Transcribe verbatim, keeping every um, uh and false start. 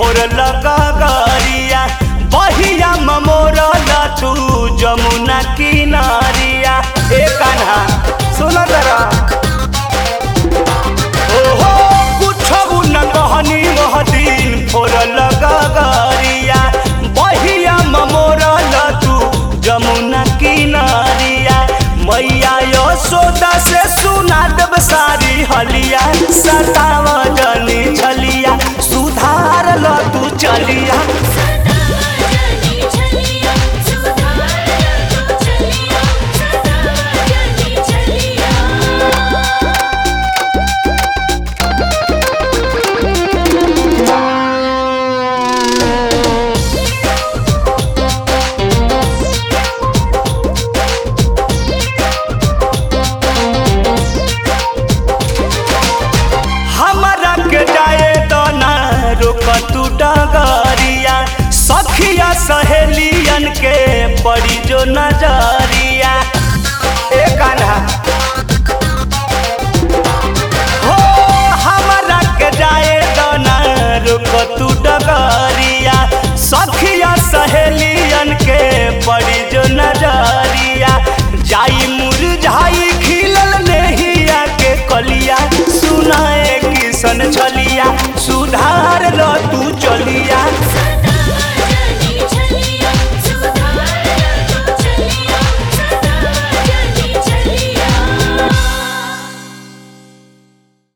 फोर लगा गरिया बहिया मोरल तू जमुना किनारिया। ए कान्हा सुन जरा ओहो कुछ न कहनी वह दिन फोर लगा गरिया बहिया मोरल तू जमुना किनारिया। मैया यशोदा से सुना देव सारी हलिया सताव जनी छलिया सुधार ल तू चलिया। तू डगरिया सखिया सहेलियन के पड़ी जो नजरिया। ए कान्हा हो हमरा के जाए दना रुक तू डगरिया सखिया सहेलियन के पड़ी जो नजरिया। जाई मुरझाई खिलल नेहिया के कलिया सुनाए किसन छलिया सुधार ल तू चलिया।